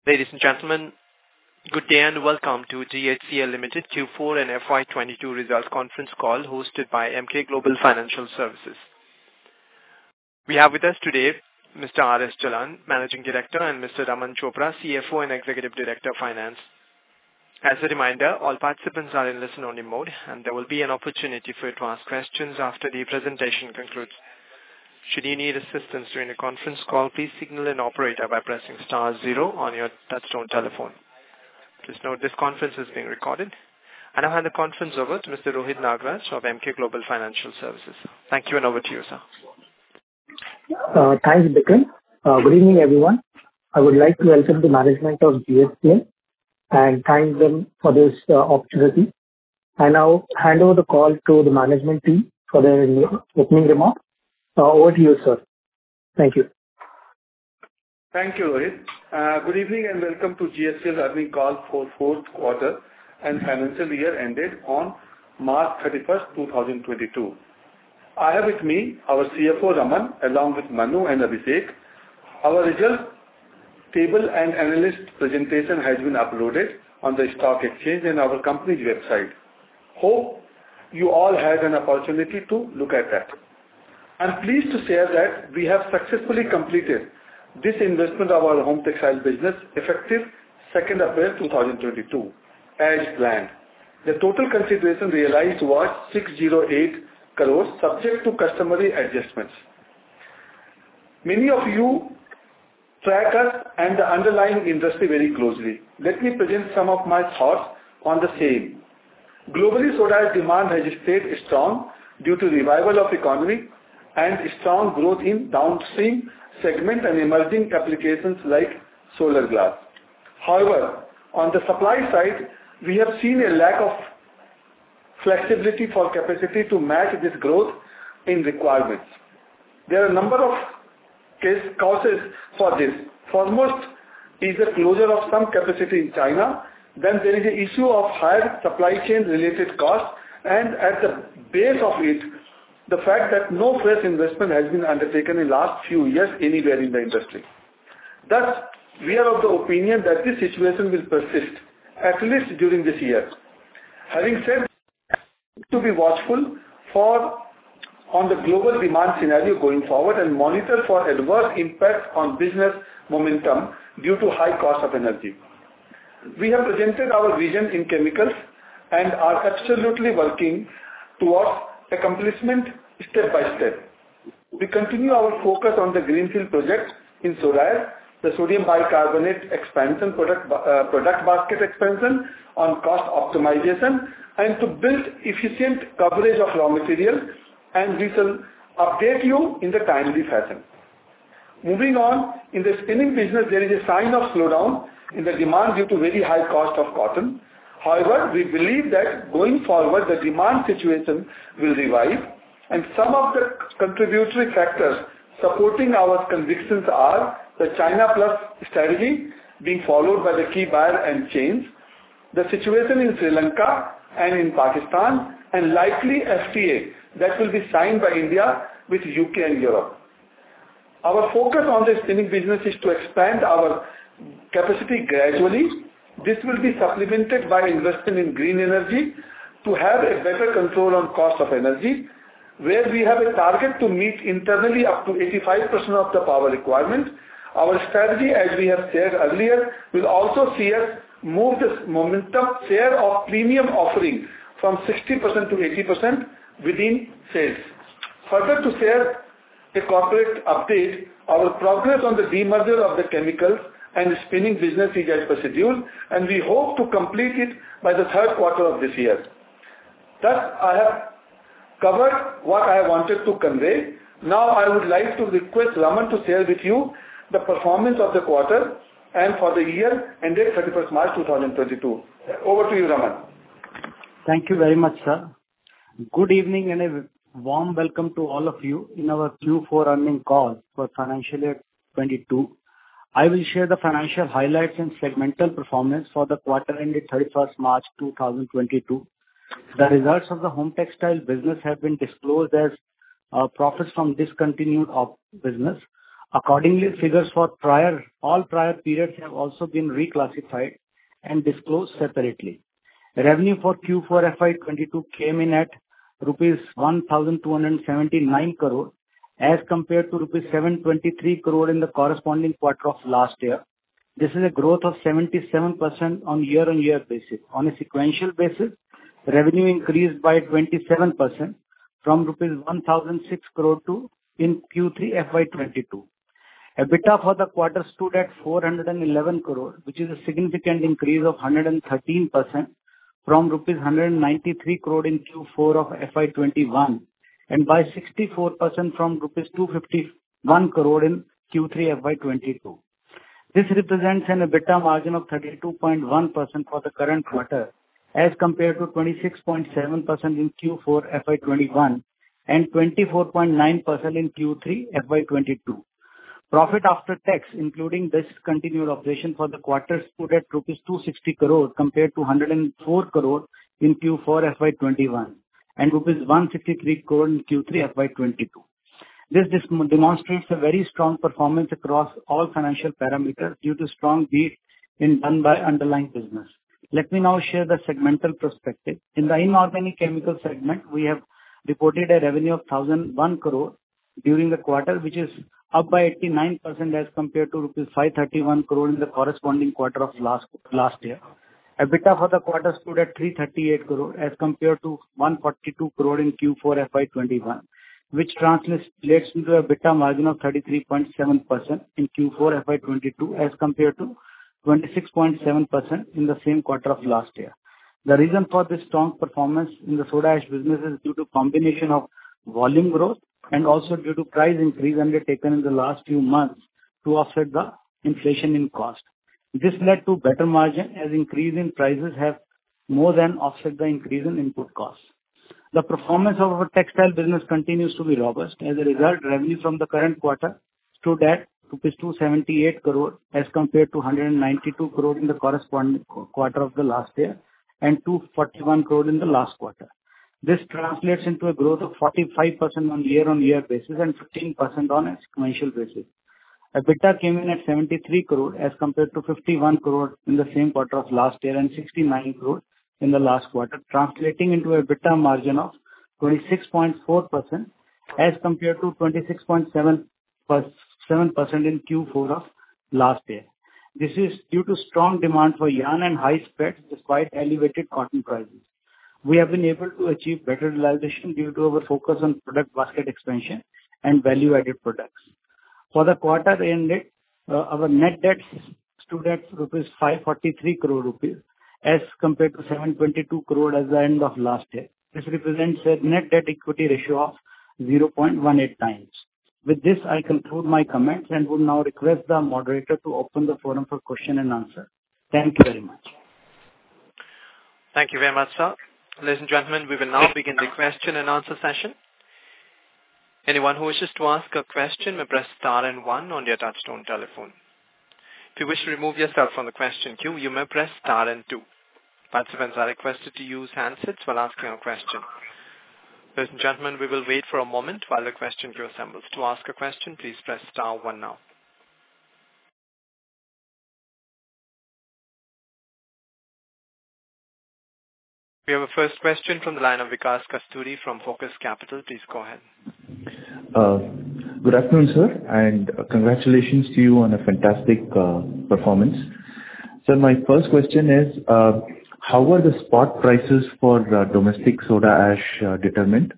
Ladies and gentlemen, good day and welcome to GHCL Limited Q4 and FY22 results conference call hosted by Emkay Global Financial Services. We have with us today Mr. R.S. Jalan, Managing Director, and Mr. Raman Chopra, CFO and Executive Director Finance. As a reminder, all participants are in listen-only mode and there will be an opportunity for you to ask questions after the presentation concludes. Should you need assistance during the conference call, please signal an operator by pressing *0 on your touchtone telephone. Please note this conference is being recorded. And I hand the conference over to Mr. Rohit Nagraj of Emkay Global Financial Services. Thank you and over to you, sir. Thanks, Bikram. Good evening, everyone. I would like to welcome the management of GHCL and thank them for this opportunity. I now hand over the call to the management team for their opening remarks. Over to you, sir. Thank you. Thank you, Rohit. Good evening and welcome to GHCL earnings call for fourth quarter and financial year ended on March 31st, 2022. I have with me our CFO Raman along with Manu and Abhishek. Our result table and analyst presentation has been uploaded on the stock exchange and our company's website. Hope you all had an opportunity to look at that. I'm pleased to share that we have successfully completed this investment of our home textile business effective 2nd April 2022 as planned. The total consideration realized was 608 crores subject to customary adjustments. Many of you track us and the underlying industry very closely. Let me present some of my thoughts on the same. Globally, soda ash demand has stayed strong due to revival of economy and strong growth in downstream segment and emerging applications like solar glass. However, on the supply side, we have seen a lack of flexibility for capacity to match this growth in requirements. There are a number of causes for this. Foremost is the closure of some capacity in China. Then there is the issue of higher supply chain related costs and at the base of it, the fact that no fresh investment has been undertaken in last few years anywhere in the industry. Thus, we are of the opinion that this situation will persist, at least during this year. Having said that, to be watchful on the global demand scenario going forward and monitor for adverse impact on business momentum due to high cost of energy. We have presented our vision in chemicals and are absolutely working towards accomplishment step by step. We continue our focus on the greenfield project in soda ash, the sodium bicarbonate expansion, product basket expansion on cost optimization and to build efficient coverage of raw material, and we shall update you in the timely fashion. Moving on, in the spinning business there is a sign of slowdown in the demand due to very high cost of cotton. However, we believe that going forward the demand situation will revive and some of the contributory factors supporting our convictions are the China Plus strategy being followed by the key buyer and chains, the situation in Sri Lanka and in Pakistan and likely FTA that will be signed by India with UK and Europe. Our focus on the spinning business is to expand our capacity gradually. This will be supplemented by investment in green energy to have a better control on cost of energy, where we have a target to meet internally up to 85% of the power requirement. Our strategy, as we have said earlier, will also see us move this momentum share of premium offering from 60% to 80% within sales. Further to share a corporate update, our progress on the demerger of the chemicals and spinning business is as per schedule and we hope to complete it by the third quarter of this year. Thus, I have covered what I wanted to convey. Now I would like to request Raman to share with you the performance of the quarter and for the year ended 31st March 2022. Over to you, Raman. Thank you very much, sir. Good evening and a warm welcome to all of you in our Q4 earnings call for financial year 22. I will share the financial highlights and segmental performance for the quarter ended 31st March 2022. The results of the home textile business have been disclosed as profits from discontinued business. Accordingly, figures for all prior periods have also been reclassified and disclosed separately. Revenue for Q4 FY22 came in at rupees 1,279 crore as compared to rupees 723 crore in the corresponding quarter of last year. This is a growth of 77% on year-on-year basis. On a sequential basis, revenue increased by 27% from rupees 1,006 crore to in Q3 FY22. EBITDA for the quarter stood at 411 crore, which is a significant increase of 113% from rupees 193 crore in Q4 of FY21 and by 64% from rupees 251 crore in Q3 FY22. This represents an EBITDA margin of 32.1% for the current quarter as compared to 26.7% in Q4 FY21 and 24.9% in Q3 FY22. Profit after tax, including discontinued operation for the quarter, stood at rupees 260 crore compared to 104 crore in Q4 FY21 and rupees 163 crore in Q3 FY22. This demonstrates a very strong performance across all financial parameters due to strong beat done by underlying business. Let me now share the segmental perspective. In the inorganic chemical segment, we have reported a revenue of 1,001 crore during the quarter, which is up by 89% as compared to rupees 531 crore in the corresponding quarter of last year. EBITDA for the quarter stood at 338 crore as compared to 142 crore in Q4 FY21, which translates into a EBITDA margin of 33.7% in Q4 FY22 as compared to 26.7% in the same quarter of last year. The reason for this strong performance in the soda ash business is due to combination of volume growth and also due to price increase undertaken in the last few months to offset the inflation in cost. This led to better margin as increase in prices have more than offset the increase in input costs. The performance of our textile business continues to be robust. As a result, revenue from the current quarter stood at rupees 278 crore as compared to 192 crore in the corresponding quarter of the last year and 241 crore in the last quarter. This translates into a growth of 45% on year-on-year basis and 15% on a sequential basis. EBITDA came in at 73 crore as compared to 51 crore in the same quarter of last year and 69 crore in the last quarter, translating into a EBITDA margin of 26.4% as compared to 26.7% in Q4 of last year. This is due to strong demand for yarn and high spreads despite elevated cotton prices. We have been able to achieve better realization due to our focus on product basket expansion and value-added products. For the quarter ended, our net debt stood at 543 crore rupees as compared to 722 crore at the end of last year. This represents a net debt equity ratio of 0.18 times. With this, I conclude my comments and would now request the moderator to open the forum for question and answer. Thank you very much. Thank you very much, sir. Ladies and gentlemen, we will now begin the question and answer session. Anyone who wishes to ask a question may press star and one on your touchtone telephone. If you wish to remove yourself from the question queue, you may press star and two. Participants are requested to use handsets while asking a question. Ladies and gentlemen, we will wait for a moment while the question queue assembles. To ask a question, please press star one now. We have a first question from the line of Vikas Kasturi from Focus Capital. Please go ahead. Good afternoon, sir, and congratulations to you on a fantastic performance. Sir, my first question is, how were the spot prices for domestic soda ash determined?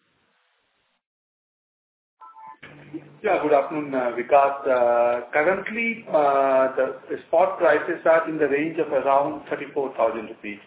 Yeah, good afternoon, Vikas. Currently, the spot prices are in the range of around 34,000 rupees.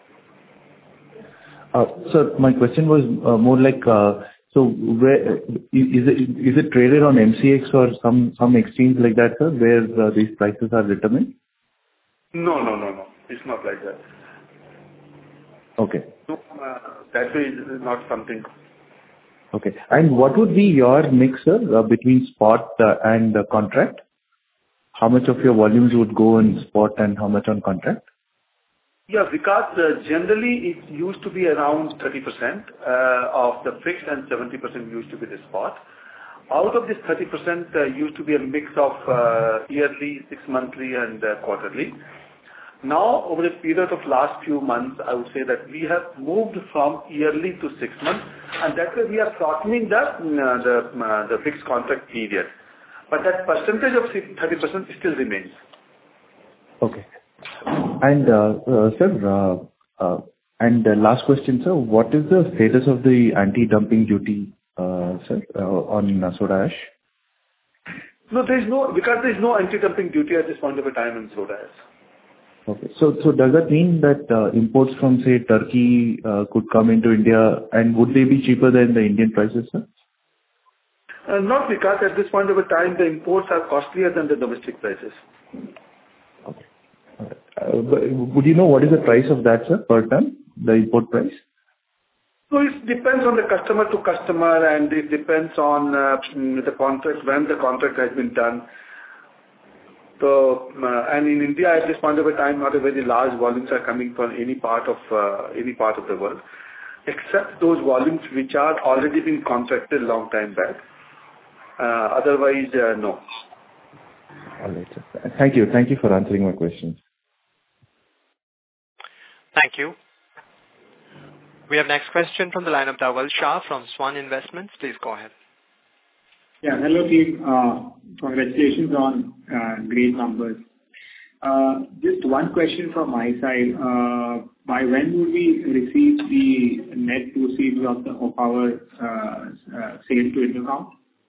Sir, my question was more like, so where is it traded on MCX or some exchange like that, sir, where these prices are determined? No. It's not like that. Okay. No, that way is not something. Okay. And what would be your mix, sir, between spot and contract? How much of your volumes would go on spot and how much on contract? Yeah, because generally it used to be around 30% of the fixed and 70% used to be the spot. Out of this 30% used to be a mix of yearly, 6 monthly, and quarterly. Now, over the period of last few months, I would say that we have moved from yearly to 6 months, and that way we are shortening the fixed contract period. But that percentage of 30% still remains. Okay. And sir, last question, sir. What is the status of the anti-dumping duty, sir, on soda ash? No, because there is no anti-dumping duty at this point of a time in soda ash. Okay. So does that mean that imports from, say, Turkey could come into India, and would they be cheaper than the Indian prices, sir? Not because at this point of a time, the imports are costlier than the domestic prices. Okay. But would you know what is the price of that, sir, per ton, the import price? So it depends on the customer to customer, and it depends on the contract, when the contract has been done. So, and in India, at this point of a time, not a very large volumes are coming from any part of the world, except those volumes which are already been contracted long time back. Otherwise, no. All right, sir. Thank you. Thank you for answering my questions. Thank you. We have next question from the line of Dhaval Shah from Swan Investments. Please go ahead. Yeah, hello team. Congratulations on great numbers. Just one question from my side. By when will we receive the net proceeds of our sale to Indocount?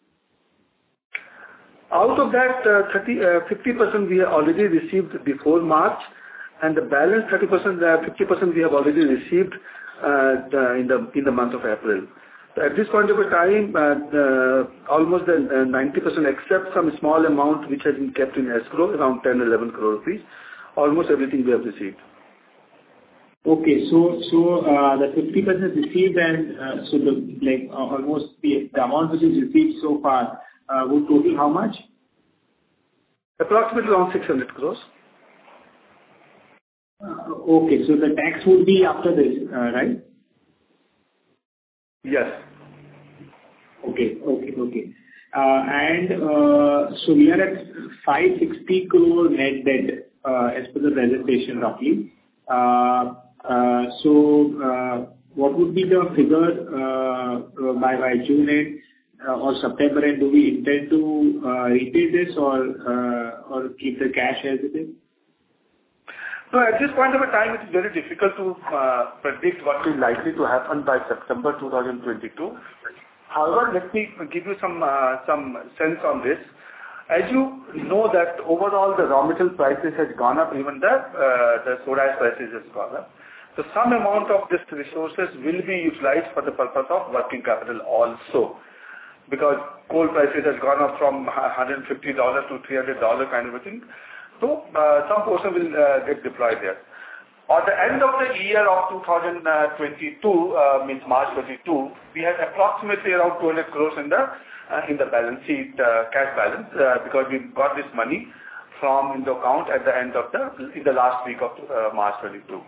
Out of that, 50% we have already received before March, and the balance 50% we have already received in the month of April. At this point of a time, almost 90%, except some small amount which has been kept in escrow, around 10-11 crore rupees, almost everything we have received. Okay, so the 50% received, and so almost the amount which is received so far would total how much? Approximately around 600 crores. Okay, so the tax would be after this, right? Yes. Okay. And so we are at 560 crore net debt as per the presentation roughly. So what would be the figure by June end or September end? Do we intend to repay this or keep the cash as it is? No, at this point of a time, it is very difficult to predict what is likely to happen by September 2022. However, let me give you some sense on this. As you know that overall the raw material prices has gone up, even the soda ash prices has gone up. So some amount of this resources will be utilized for the purpose of working capital also. Because coal prices has gone up from $150 to $300 kind of a thing. So some portion will get deployed there. At the end of the year of 2022, means March 22, we had approximately around 200 crores in the balance sheet, cash balance, because we got this money from Indocount at the end of in the last week of March 22.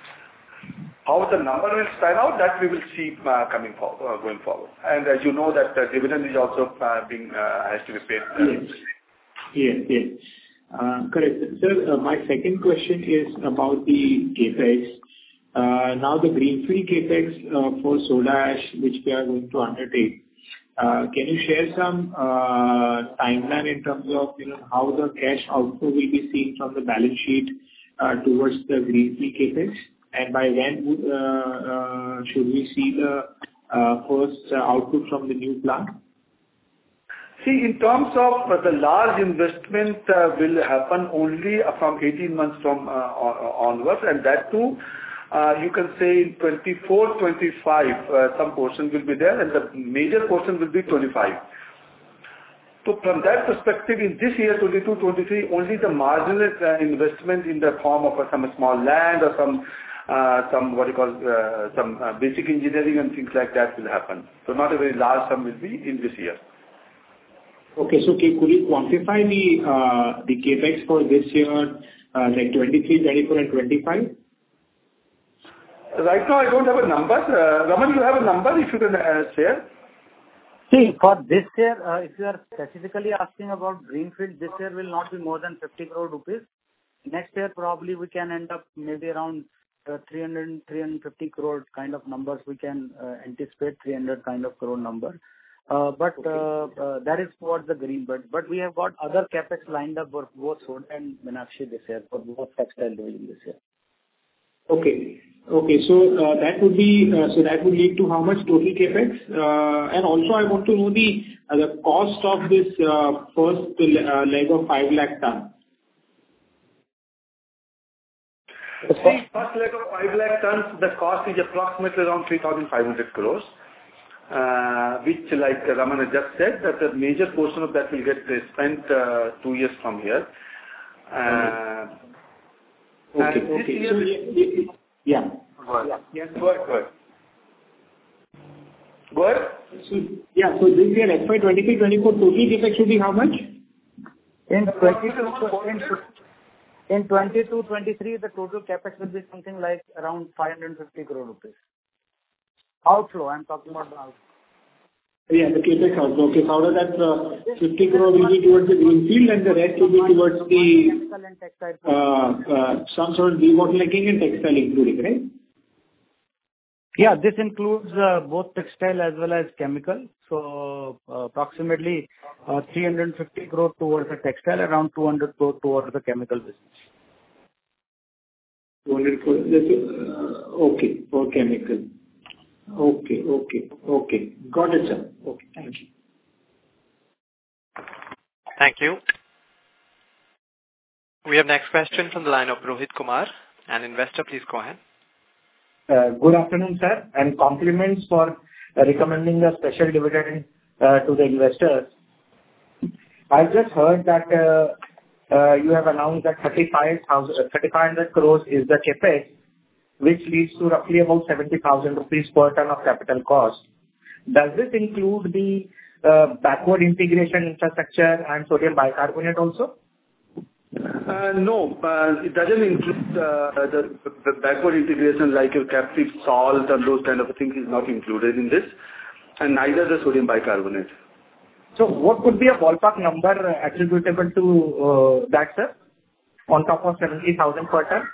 How the number will pan out, that we will see going forward. And as you know that the dividend is also has to be paid. Yes. Correct. Sir, my second question is about the CapEx. Now the greenfield CapEx for soda ash, which we are going to undertake, can you share some timeline in terms of how the cash outflow will be seen from the balance sheet towards the greenfield CapEx? And by when should we see the first output from the new plant? See, in terms of the large investment will happen only from 18 months from onwards, and that too, you can say in 24, 25, some portion will be there, and the major portion will be 25. So from that perspective, in this year, 22, 23, only the marginal investment in the form of some small land or some basic engineering and things like that will happen. So not a very large sum will be in this year. Okay, so could you quantify the capex for this year, like 23, 24, and 25? Right now, I don't have a number. Raman, you have a number if you can share? See, for this year, if you are specifically asking about greenfield, this year will not be more than 50 crore rupees. Next year, probably we can end up maybe around 350 crore kind of numbers. We can anticipate 300 kind of crore number. But that is for the green. But we have got other capex lined up for both soda and Meenakshi this year, for both textile division this year. Okay. So that would lead to how much total capex? And also I want to know the cost of this first leg of 5 lakh ton. The first leg of 5 lakh tons, the cost is approximately around 3,500 crores, which, like Raman just said, that the major portion of that will get spent 2 years from here. Okay. So, yeah. Yes, go ahead. So this year, FY 23-24, total capex should be how much? In 22-23, the total capex will be something like around 550 crore rupees. Outflow, I'm talking about the outflow. Yeah, the capex outflow. Okay, so out of that, 50 crore will be towards the greenfield and the rest will be towards the chemical and textile. some sort of debottlenecking and textile including, right? Yeah, this includes both textile as well as chemical. So approximately 350 crore towards the textile, around 200 crore towards the chemical business. 200 crore. Okay, for chemical. Okay. Got it, sir. Okay, thank you. Thank you. We have next question from the line of Rohit Kumar, an investor. Please go ahead. Good afternoon, sir, and compliments for recommending a special dividend to the investors. I just heard that you have announced that 3,500 crores is the capex, which leads to roughly about 70,000 rupees per ton of capital cost. Does this include the backward integration infrastructure and sodium bicarbonate also? No, it doesn't include the backward integration like your captive salt and those kind of things is not included in this, and neither the sodium bicarbonate. So what could be a ballpark number attributable to that, sir, on top of 70,000 per ton?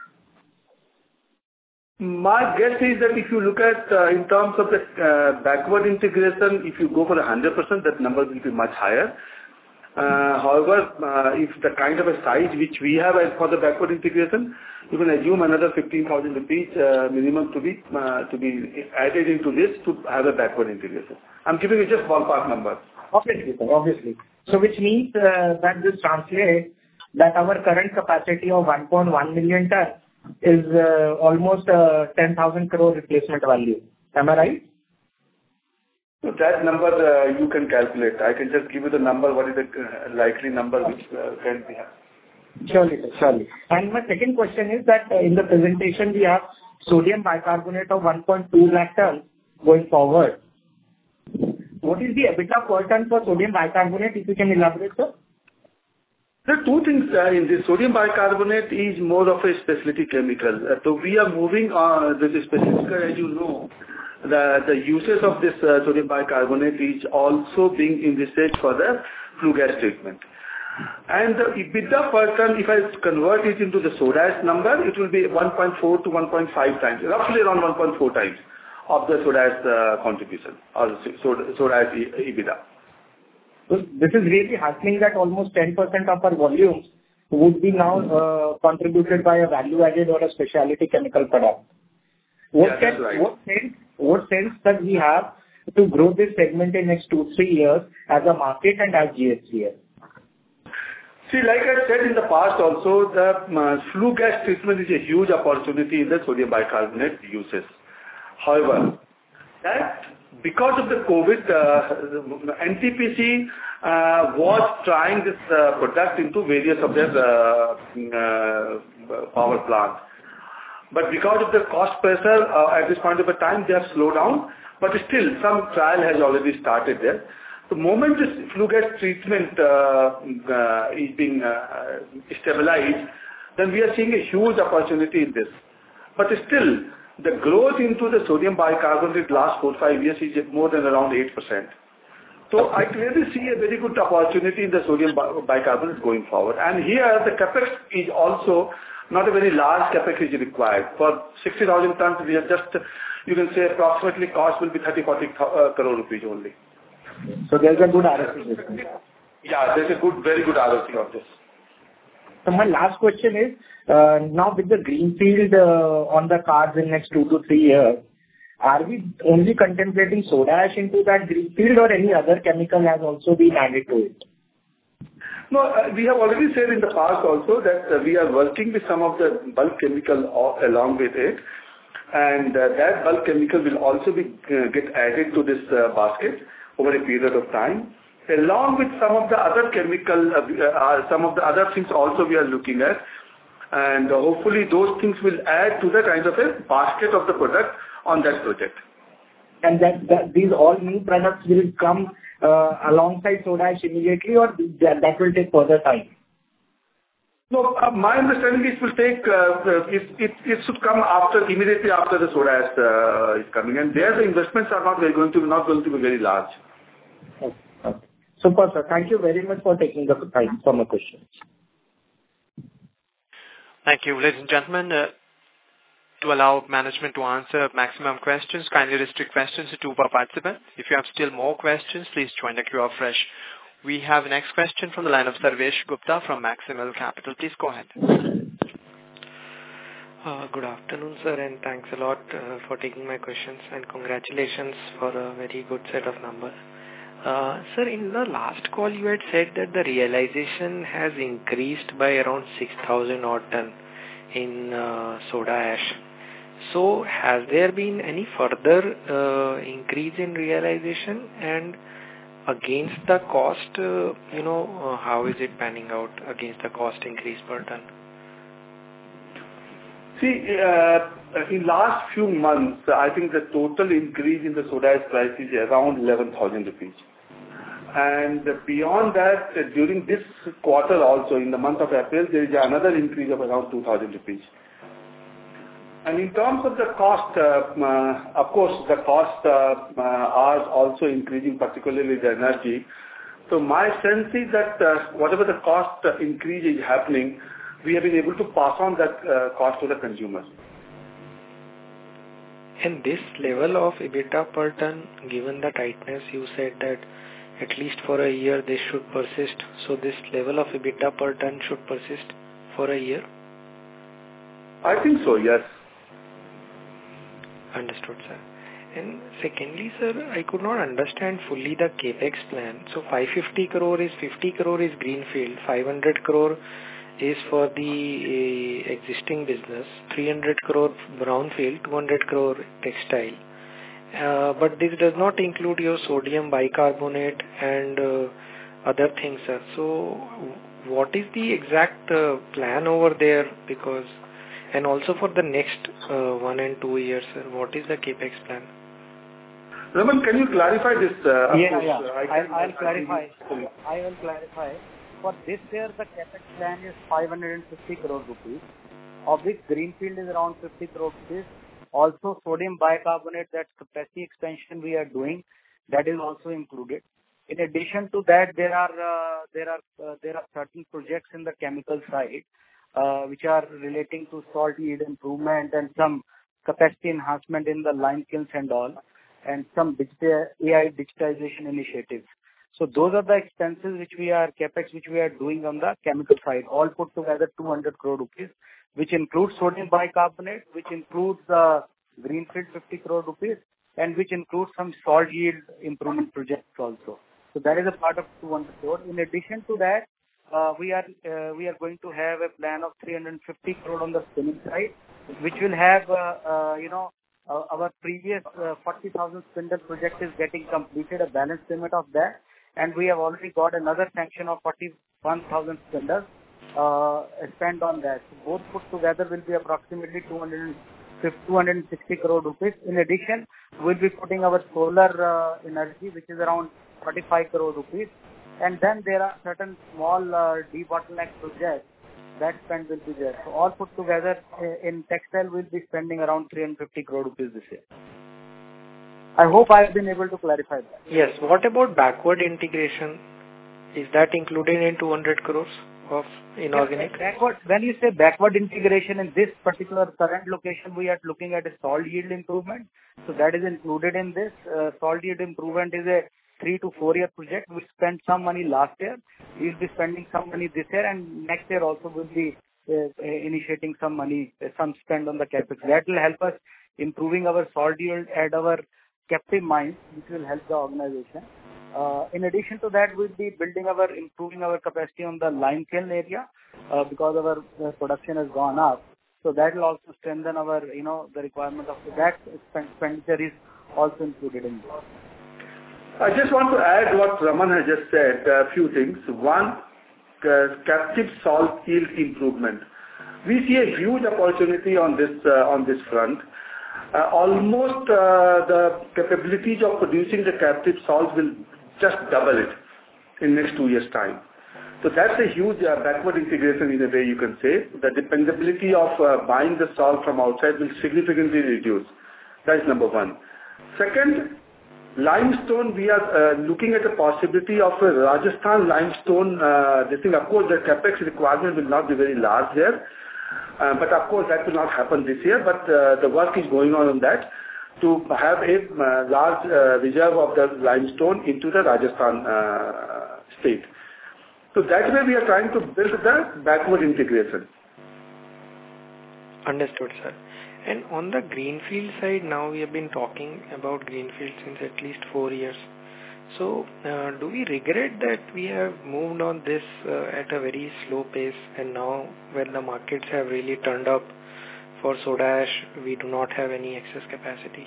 My guess is that if you look at in terms of the backward integration, if you go for 100%, that number will be much higher. However, if the kind of a size which we have as for the backward integration, you can assume another 15,000 rupees minimum to be added into this to have a backward integration. I'm giving you just ballpark number. Obviously, sir, obviously. So which means that this translates that our current capacity of 1.1 million ton is almost 10,000 crore replacement value. Am I right? So that number you can calculate. I can just give you the number, what is the likely number which can be had. Surely, sir, surely. And my second question is that in the presentation we have sodium bicarbonate of 1.2 lakh tons going forward. What is the EBITDA per ton for sodium bicarbonate, if you can elaborate, sir? There are two things in this. Sodium bicarbonate is more of a specialty chemical. So we are moving on with the specific, as you know, the uses of this sodium bicarbonate is also being envisaged for the flue gas treatment. And the EBITDA per ton, if I convert it into the soda ash number, it will be 1.4 to 1.5 times, roughly around 1.4 times of the soda ash contribution or soda ash EBITDA. So this is really happening that almost 10% of our volumes would be now contributed by a value-added or a specialty chemical product. What sense that we have to grow this segment in next 2-3 years as a market and as GSPL? See, like I said in the past also, the flue gas treatment is a huge opportunity in the sodium bicarbonate uses. However, that because of the COVID, NTPC was trying this product into various of their power plants. But because of the cost pressure, at this point of the time, they have slowed down. But still, some trial has already started there. The moment this flue gas treatment is being stabilized, then we are seeing a huge opportunity in this. But still, the growth into the sodium bicarbonate last 4-5 years is more than around 8%. So I clearly see a very good opportunity in the sodium bicarbonate going forward. And here the capex is also not a very large capex is required. For 60,000 tons, we are just, you can say approximately cost will be 30-40 crore rupees only. So there's a good ROC. Yeah, there's a good, very good ROC of this. So my last question is, now with the greenfield on the cards in next 2 to 3 years, are we only contemplating soda ash into that greenfield or any other chemical has also been added to it? No, we have already said in the past also that we are working with some of the bulk chemical along with it, and that bulk chemical will also be get added to this basket over a period of time. Along with some of the other chemical, some of the other things also we are looking at, and hopefully those things will add to the kind of a basket of the product on that project. And that these all new products will come alongside soda ash immediately, or that will take further time? No, my understanding is it will take, it should come immediately after the soda ash is coming, and there the investments are not going to be very large. Okay. Super, sir. Thank you very much for taking the time for my questions. Thank you. Ladies and gentlemen, to allow management to answer maximum questions, kindly restrict questions to 2 per participant. If you have still more questions, please join the queue afresh. We have the next question from the line of Sarvesh Gupta from Maximal Capital. Please go ahead. Good afternoon, sir, and thanks a lot for taking my questions, and congratulations for a very good set of numbers. Sir, in the last call you had said that the realization has increased by around 6,000 odd ton in soda ash. So has there been any further increase in realization, and against the cost, how is it panning out against the cost increase per ton? See, in last few months, I think the total increase in the soda ash price is around 11,000 rupees. And beyond that, during this quarter also, in the month of April, there is another increase of around 2,000 rupees. And in terms of the cost, of course, the cost are also increasing, particularly the energy. So my sense is that whatever the cost increase is happening, we have been able to pass on that cost to the consumers. And this level of EBITDA per ton, given the tightness, you said that at least for a year this should persist. So this level of EBITDA per ton should persist for a year? I think so, yes. Understood, sir. And secondly, sir, I could not understand fully the capex plan. So 550 crore is 50 crore is greenfield, 500 crore is for the existing business, 300 crore brownfield, 200 crore textile. But this does not include your sodium bicarbonate and other things, sir. So what is the exact plan over there? Because, and also for the next 1 and 2 years, sir, what is the capex plan? Raman, can you clarify this? I'll clarify. I will clarify. For this year, the capex plan is 550 crore rupees, of which greenfield is around 50 crore rupees. Also, sodium bicarbonate, that capacity expansion we are doing, that is also included. In addition to that, there are certain projects in the chemical side which are relating to salt yield improvement and some capacity enhancement in the lime kilns and all, and some AI digitization initiatives. So those are the expenses capex which we are doing on the chemical side, all put together 200 crore rupees, which includes sodium bicarbonate, which includes greenfield 50 crore rupees, and which includes some salt yield improvement projects also. So that is a part of 200 crore. In addition to that, we are going to have a plan of 350 crore on the spinning side, which will have our previous 40,000 spindle project is getting completed, a balance payment of that, and we have already got another sanction of 41,000 spindles spent on that. So both put together will be approximately 260 crore rupees. In addition, we'll be putting our solar energy, which is around 45 crore rupees. And then there are certain small debottleneck projects that spend will be there. So all put together in textile, we'll be spending around 350 crore rupees this year. I hope I have been able to clarify that. Yes. What about backward integration? Is that included in 200 crores of inorganic? When you say backward integration in this particular current location, we are looking at a salt yield improvement. So that is included in this. Salt yield improvement is a 3 to 4 year project. We spent some money last year. We'll be spending some money this year, and next year also we'll be initiating some money, some spend on the capex. That will help us improving our salt yield at our captive mines, which will help the organization. In addition to that, we'll be improving our capacity on the lime kiln area because our production has gone up. So that will also strengthen our, the requirement of that expenditure is also included in this. I just want to add what Raman has just said, a few things. One, captive salt yield improvement. We see a huge opportunity on this front. Almost the capabilities of producing the captive salt will just double it in next 2 years' time. So that's a huge backward integration in a way you can say. The dependability of buying the salt from outside will significantly reduce. That is number one. Second, limestone, we are looking at the possibility of a Rajasthan limestone. This thing, of course, the capex requirement will not be very large there. But of course, that will not happen this year. But the work is going on that to have a large reserve of the limestone into the Rajasthan state. So that way we are trying to build the backward integration. Understood, sir. And on the greenfield side, now we have been talking about greenfield since at least 4 years. So, do we regret that we have moved on this at a very slow pace, and now when the markets have really turned up for soda ash, we do not have any excess capacity?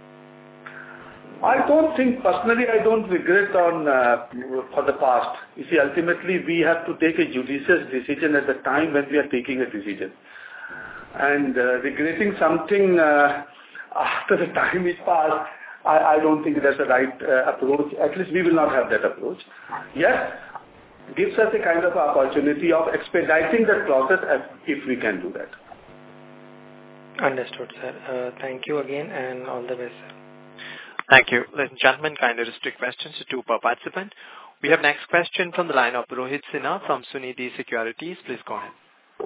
I don't think, personally, I don't regret for the past. You see, ultimately, we have to take a judicious decision at the time when we are taking a decision. And regretting something after the time is passed, I don't think that's the right approach. At least we will not have that approach. Yes, gives us a kind of opportunity of expediting that process if we can do that. Understood, sir. Thank you again and all the best, sir. Thank you. Ladies and gentlemen, kindly restrict questions to 2 per participant. We have next question from the line of Rohit Sinha from Sunidhi Securities. Please go ahead.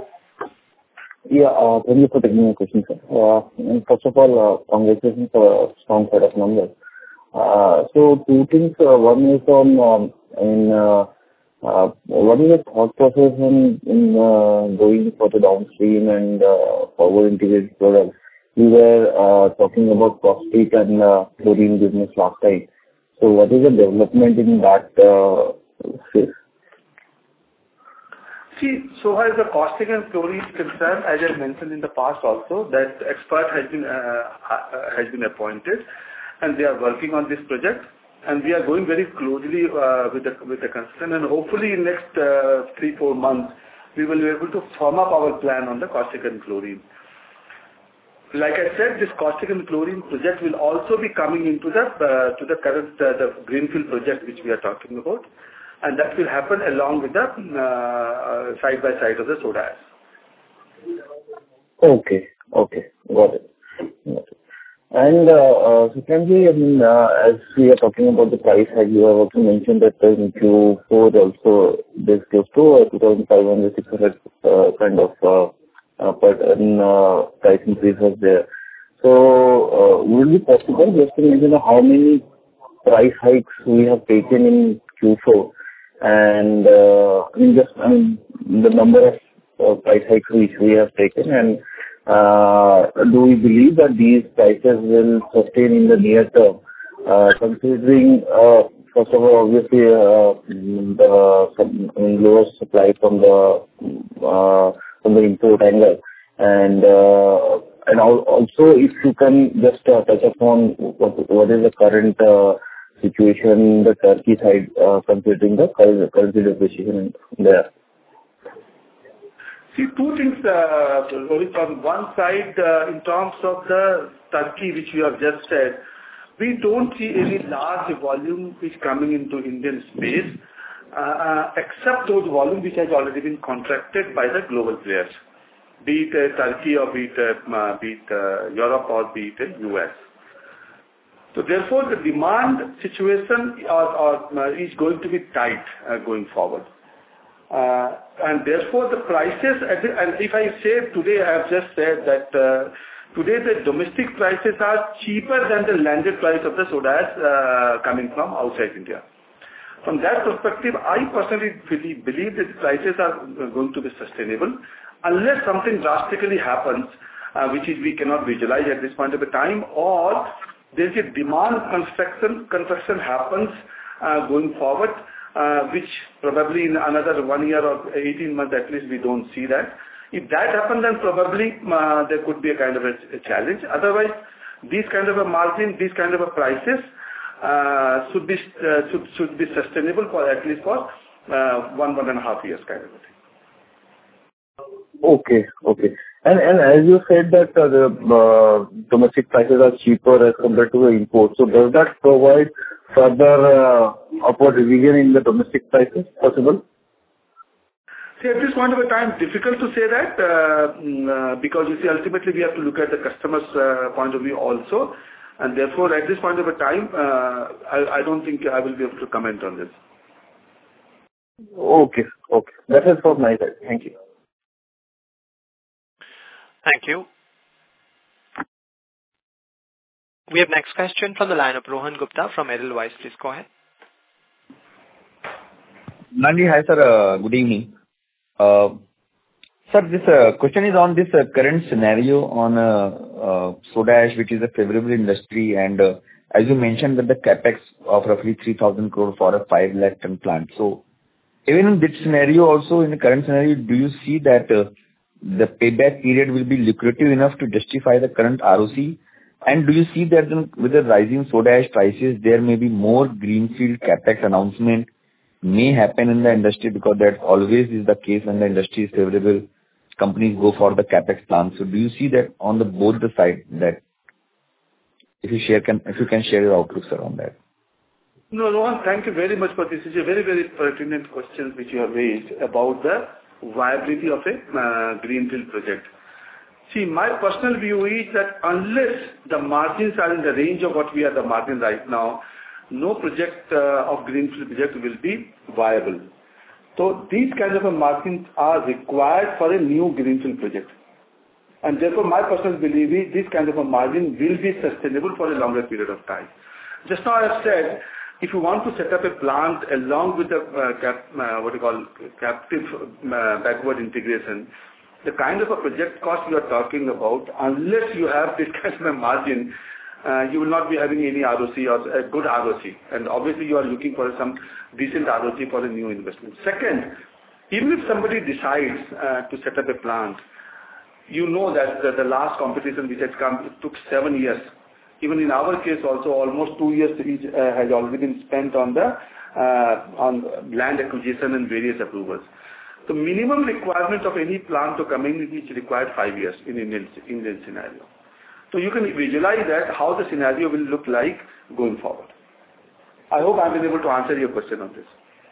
Yeah, thank you for taking my question, sir. And first of all, congratulations for a strong set of numbers. So 2 things. One is on what is the thought process in going for the downstream and forward integrated products? We were talking about caustic and chlorine business last time. So what is the development in that phase? See, so far as the caustic and chlorine is concerned, as I mentioned in the past also, that expert has been appointed, and they are working on this project, and we are going very closely with the concern, and hopefully in next 3-4 months we will be able to firm up our plan on the caustic and chlorine. Like I said, this caustic and chlorine project will also be coming into the current the greenfield project which we are talking about, and that will happen along with the side by side of the soda ash. Okay, got it. And secondly, I mean, as we are talking about the price hike, you have also mentioned that in Q4 also there's close to 2,500, 600 kind of price increase was there. So would it be possible just to mention how many price hikes we have taken in Q4, and the number of price hikes which we have taken, and do we believe that these prices will sustain in the near term, considering first of all, obviously the lower supply from the import angle, and also if you can just touch upon what is the current situation in the Turkey side, considering the currency depreciation there. See, 2 things, Rohit. On one side, in terms of the Turkey, which you have just said, we don't see any large volume which coming into Indian space, except those volume which has already been contracted by the global players, be it Turkey or be it Europe or be it US. So therefore, the demand situation is going to be tight going forward. And therefore, the prices, and if I say today, I have just said that today the domestic prices are cheaper than the landed price of the soda ash coming from outside India. From that perspective, I personally believe that the prices are going to be sustainable unless something drastically happens, which we cannot visualize at this point of the time, or there's a demand construction happens going forward, which probably in another 1 year or 18 months at least we don't see that. If that happens, then probably there could be a kind of a challenge. Otherwise, these kind of a margin, these kind of a prices should be sustainable for at least for 1.5 years kind of a thing. Okay. And as you said that the domestic prices are cheaper as compared to the import, so does that provide further upward revision in the domestic prices possible? See, at this point of a time, difficult to say that because you see, ultimately we have to look at the customer's point of view also, and therefore at this point of a time, I don't think I will be able to comment on this. Okay. That is from my side. Thank you. Thank you. We have next question from the line of Rohan Gupta from Edelweiss. Please go ahead. Nandi, hi sir. Good evening. Sir, this question is on this current scenario on soda ash, which is a favorable industry, and as you mentioned that the capex of roughly 3,000 crore for a 5 lakh ton plant. So even in this scenario, also in the current scenario, do you see that the payback period will be lucrative enough to justify the current ROC? And do you see that with the rising soda ash prices, there may be more greenfield capex announcement may happen in the industry, because that always is the case when the industry is favorable, companies go for the capex plan. So do you see that on the both the side, that if you can share your outlook, sir, on that? No, Rohan, thank you very much for this. It's a very, very pertinent question which you have raised about the viability of a greenfield project. See, my personal view is that unless the margins are in the range of what we are the margin right now, no project of greenfield project will be viable. So these kind of margins are required for a new greenfield project. And therefore, my personal belief is this kind of a margin will be sustainable for a longer period of time. Just now I have said, if you want to set up a plant along with the captive backward integration, the kind of a project cost you are talking about, unless you have this kind of a margin, you will not be having any ROC or a good ROC. And obviously you are looking for some decent ROC for a new investment. Second, even if somebody decides to set up a plant, you know that the last competition which had come, it took 7 years. Even in our case also, almost 2 years has already been spent on land acquisition and various approvals. The minimum requirement of any plant to come in is required 5 years in Indian scenario. So you can visualize that how the scenario will look like going forward. I hope I've been able to answer your question on this.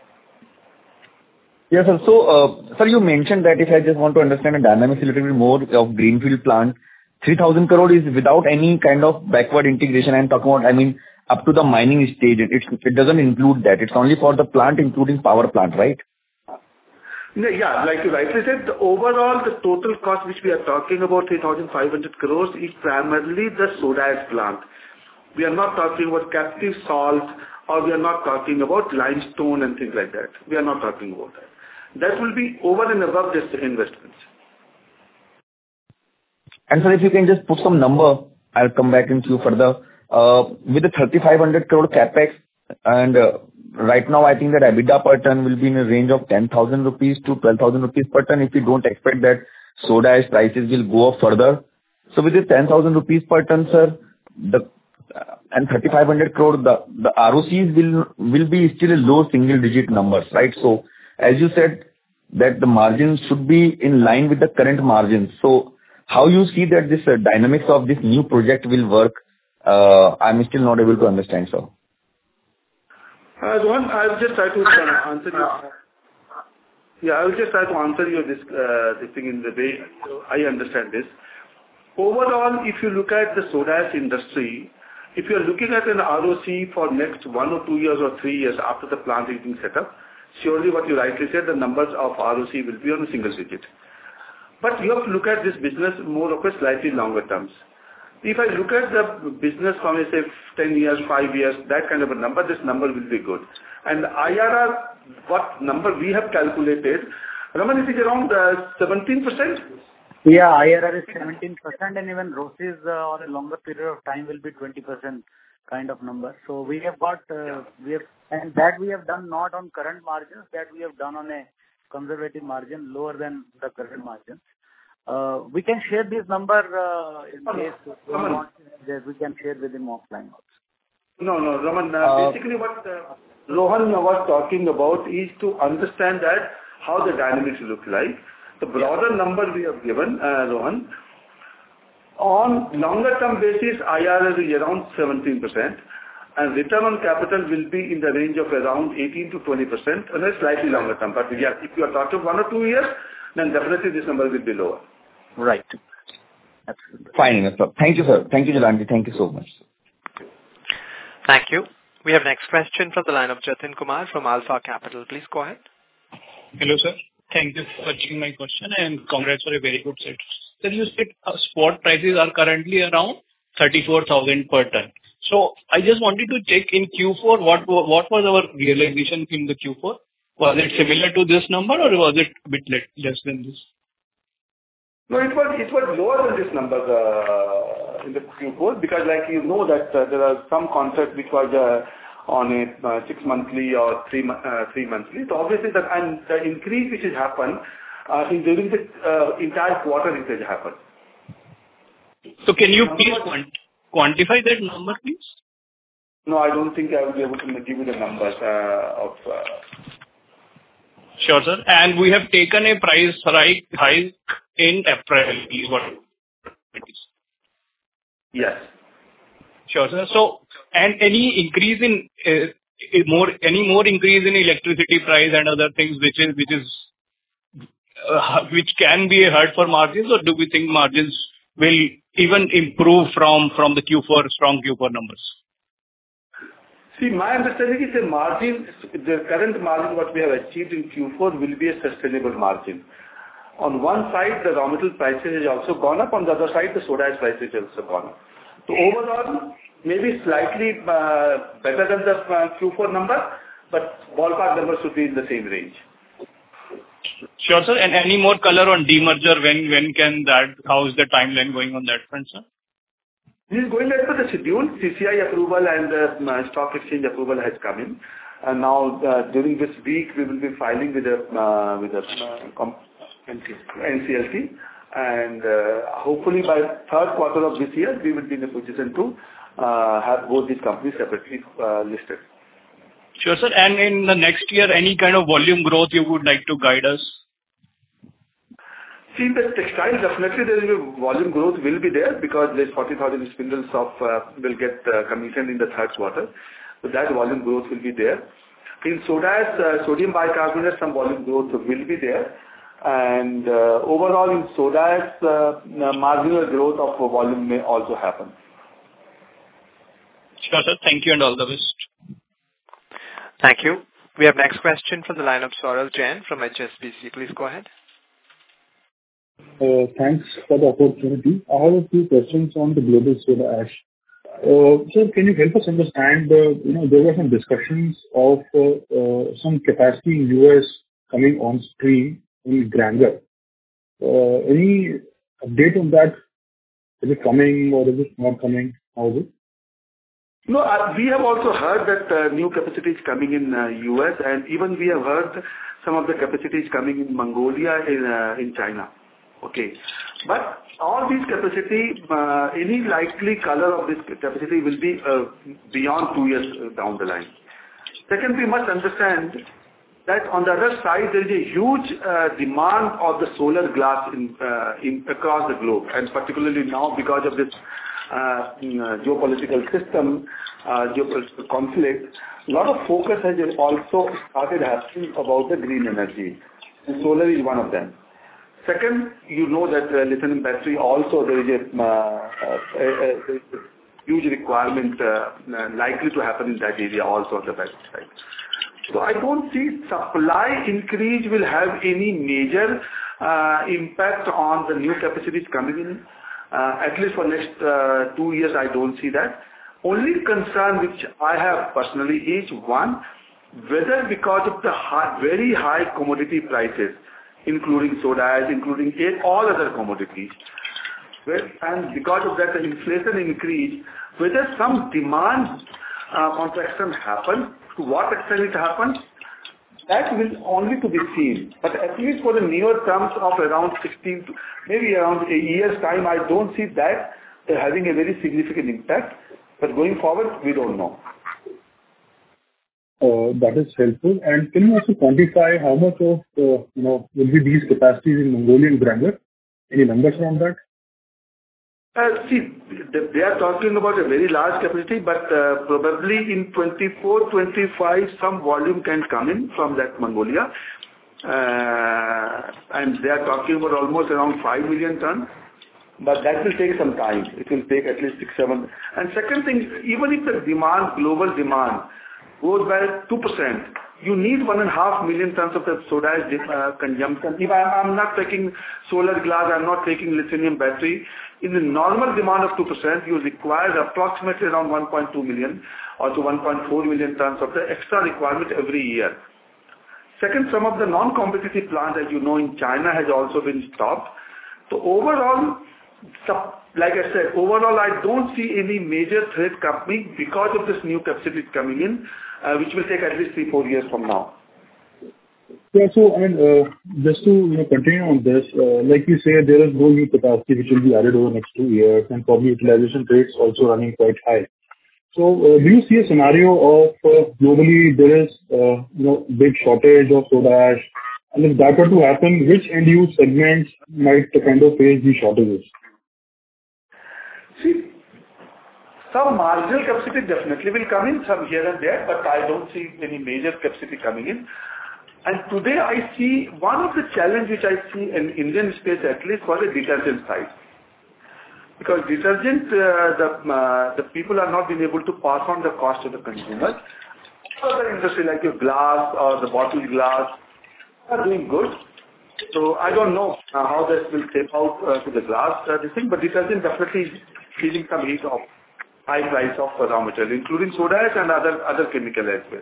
Yes, sir. So, sir, you mentioned that if I just want to understand the dynamics a little bit more of greenfield plant, 3,000 crore is without any kind of backward integration. I'm talking about, up to the mining stage. It doesn't include that. It's only for the plant, including power plant, right? Yeah, like you rightly said, the total cost which we are talking about, 3,500 crores, is primarily the soda ash plant. We are not talking about captive salt, or we are not talking about limestone and things like that. We are not talking about that. That will be over and above this investments. And sir, if you can just put some number, I'll come back into you further. With the 3,500 crore capex, and right now I think that EBITDA per ton will be in a range of 10,000 rupees to 12,000 rupees per ton if you don't expect that soda ash prices will go up further. So with this 10,000 rupees per ton, sir, and 3,500 crore, the ROCs will be still a low single digit numbers, right? So as you said that the margins should be in line with the current margins. So how you see that this dynamics of this new project will work? I'm still not able to understand, sir. Rohan, I'll just try to answer you. Yeah, I will just try to answer you this thing in the way I understand this. Overall, if you look at the soda ash industry, If you are looking at an ROC for next 1 or 2 years or 3 years after the plant is being set up, surely what you rightly said, the numbers of ROC will be on a single digit. But you have to look at this business more of a slightly longer terms. If I look at the business from, say, 10 years, 5 years, that kind of a number, this number will be good. And IRR, what number we have calculated, Raman, it is around 17%? Yeah, IRR is 17%, and even ROCEs on a longer period of time will be 20% kind of number. So we have got, and that we have done not on current margins, that we have done on a conservative margin lower than the current margins. We can share this number in case you want, we can share with him offline also. No, Raman. Basically, what Rohan was talking about is to understand that how the dynamics look like. The broader number we have given, Rohan, on longer term basis, IRR is around 17%, and return on capital will be in the range of around 18 to 20%, and a slightly longer term. But yeah, if you are talking 1 or 2 years, then definitely this number will be lower. Right. Absolutely. Fine, sir. Thank you, sir. Thank you, Jalanji. Thank you so much. Thank you. We have next question from the line of Jatin Kumar from Alpha Capital. Please go ahead. Hello, sir. Thank you for taking my question, and congrats for a very good set. Sir, you said spot prices are currently around 34,000 per ton. So I just wanted to check in Q4, what was our realization in the Q4? Was it similar to this number, or was it a bit less than this? No, it was lower than this number in the Q4, because like you know that there are some contracts which was on a 6 monthly or 3 monthly. So obviously the increase which has happened during the entire quarter it has happened. So can you please quantify that number, please? No, I don't think I will be able to give you the numbers of. Sure, sir. And we have taken a price hike in April, is what it is. Yes. Sure, sir. So, and any increase in any more increase in electricity price and other things which can be a hurt for margins, or do we think margins will even improve from the strong Q4 numbers? See, my understanding is the current margin what we have achieved in Q4 will be a sustainable margin. On one side, the raw material prices has also gone up. On the other side, the soda ash prices has also gone up. So overall, maybe slightly better than the Q4 number, but ballpark numbers should be in the same range. Sure, sir. And any more color on demerger? When can that? How is the timeline going on that front, sir? This is going as per the schedule. CCI approval and stock exchange approval has come in, and now during this week we will be filing with the NCLT, and hopefully by third quarter of this year we will be in a position to have both these companies separately listed. Sure, sir. And in the next year, any kind of volume growth you would like to guide us? See, the textile, definitely there will be volume growth will be there, because there's 40,000 spindles will get commissioned in the third quarter. So that volume growth will be there. In soda ash, sodium bicarbonate, some volume growth will be there. And overall in soda ash, marginal growth of volume may also happen. Sure, sir. Thank you and all the best. Thank you. We have next question from the line of Saurabh Jain from HSBC. Please go ahead. Thanks for the opportunity. I have a few questions on the global soda ash. So can you help us understand, there were some discussions of some capacity in US coming on stream in Granger. Any update on that? Is it coming or is it not coming? How is it? No, we have also heard that new capacity is coming in US, and even we have heard some of the capacities coming in Mongolia in China. Okay. But all these capacity, any likely color of this capacity will be beyond 2 years down the line. Second, we must understand that on the other side, there is a huge demand of the solar glass across the globe, and particularly now because of this geopolitical system, geopolitical conflict, a lot of focus has also started happening about the green energy, and solar is one of them. Second, you know that lithium battery also there is a huge requirement likely to happen in that area also on the battery side. So I don't see supply increase will have any major impact on the new capacities coming in. At least for next 2 years, I don't see that. Only concern which I have personally is one, whether because of the very high commodity prices, including soda ash, including all other commodities, and because of that the inflation increase, whether some demand contraction happen, to what extent it happens, that will only to be seen. But at least for the near terms of around 16 to maybe around a year's time, I don't see that having a very significant impact. But going forward, we don't know. That is helpful. And can you also quantify how much of will be these capacities in Mongolia and Granger? Any numbers around that? See, they are talking about a very large capacity, but probably in 24, 25, some volume can come in from that Mongolia. And they are talking about almost around 5 million tons. But that will take some time. It will take at least 6, 7. And second thing, even if the demand, global demand, goes by 2%, you need 1.5 million tons of the soda ash consumption. If I'm not taking solar glass, I'm not taking lithium battery. In the normal demand of 2%, you require approximately around 1.2 million or to 1.4 million tons of the extra requirement every year. Second, some of the non-competitive plants, as you know, in China has also been stopped. So overall, like I said, overall I don't see any major threat coming because of this new capacity coming in, which will take at least 3-4 years from now. Yeah, so just to continue on this, like you say, there is no new capacity which will be added over the next 2 years, and probably utilization rates also running quite high. So, do you see a scenario of globally there is big shortage of soda ash, and if that were to happen, which end-use segments might kind of face these shortages? See, some marginal capacity definitely will come in, some here and there, but I don't see any major capacity coming in. And today I see one of the challenges which I see in Indian space, at least for the detergent side. Because detergent, the people are not being able to pass on the cost to the consumers. Other industry like your glass or the bottle glass are doing good. So I don't know how this will tape out to the glass thing, but detergent definitely is feeling some heat of high price of raw material, including soda ash and other chemical as well.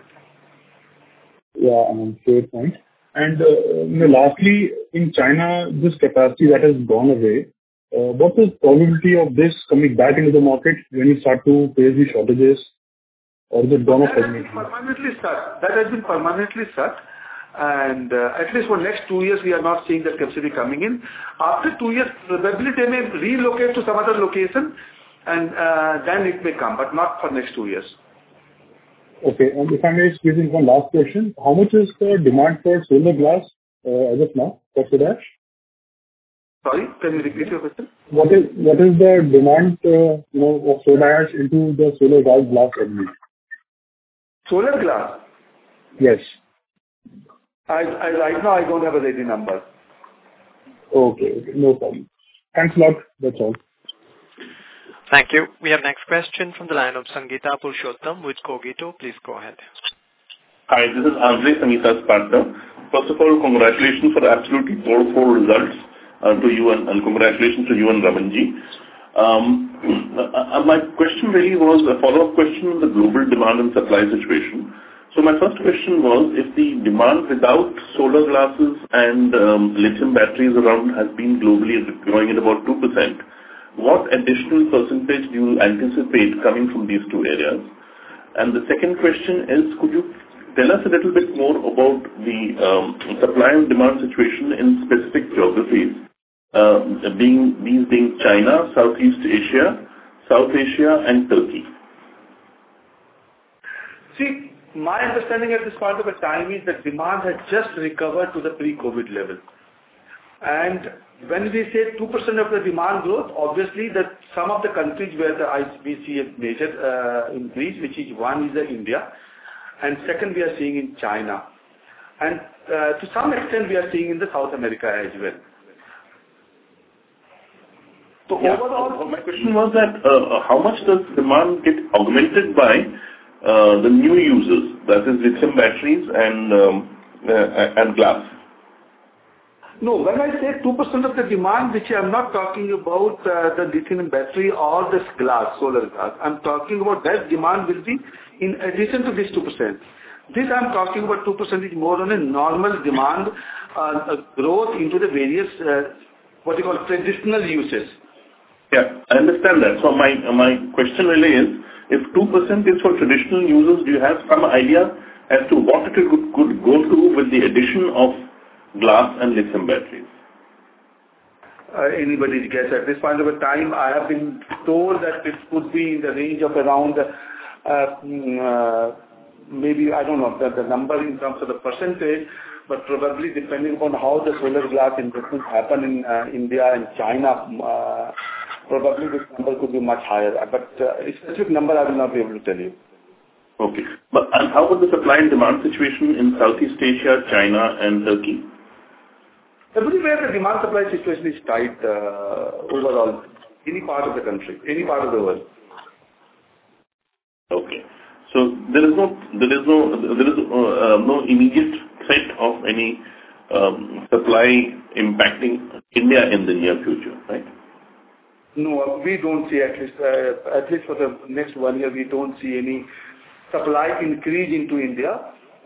Yeah, fair point. And lastly, in China, this capacity that has gone away, what is the probability of this coming back into the market when you start to face these shortages? Or is it gone off permanently? That has been permanently shut. And at least for next 2 years, we are not seeing that capacity coming in. After 2 years, probably they may relocate to some other location, and then it may come, but not for next 2 years. Okay, and if I may squeeze in one last question, how much is the demand for solar glass as of now for soda ash? Sorry, can you repeat your question? What is the demand of soda ash into the solar glass segment? Solar glass? Yes. Right now, I don't have a ready number. Okay, no problem. Thanks a lot. That's all. Thank you. We have next question from the line of Sangeeta Purushottam with Cogito. Please go ahead. Hi, this is Andre Sangeeta's partner. First of all, congratulations for the absolutely powerful results to you and congratulations to you and Ramanji. My question really was a follow-up question on the global demand and supply situation. So my first question was, if the demand without solar glasses and lithium batteries around has been globally growing at about 2%, what additional percentage do you anticipate coming from these two areas? And the second question is, could you tell us a little bit more about the supply and demand situation in specific geographies, being China, Southeast Asia, South Asia, and Turkey? See, my understanding at this point of the time is that demand has just recovered to the pre-COVID level. And when we say 2% of the demand growth, obviously that some of the countries where we see a major increase, which is one is India, and second we are seeing in China. And to some extent we are seeing in the South America as well. So yeah. Overall, my question was that how much does demand get augmented by the new users, that is lithium batteries and glass? No, when I say 2% of the demand, which I'm not talking about the lithium battery or this glass, solar glass. I'm talking about that demand will be in addition to this 2%. This I'm talking about 2% is more on a normal demand growth into the various, what you call traditional uses. Yeah, I understand that. So my question really is, if 2% is for traditional users, do you have some idea as to what it could go to with the addition of glass and lithium batteries? Anybody's guess. At this point of time, I have been told that it could be in the range of around maybe, I don't know the number in terms of the percentage, but probably depending upon how the solar glass investments happen in India and China, probably this number could be much higher. But a specific number I will not be able to tell you. Okay. But and how about the supply and demand situation in Southeast Asia, China and Turkey? Everywhere the demand supply situation is tight overall, any part of the country, any part of the world. Okay. So there is no immediate threat of any supply impacting India in the near future, right? No, we don't see at least for the next 1 year, we don't see any supply increase into India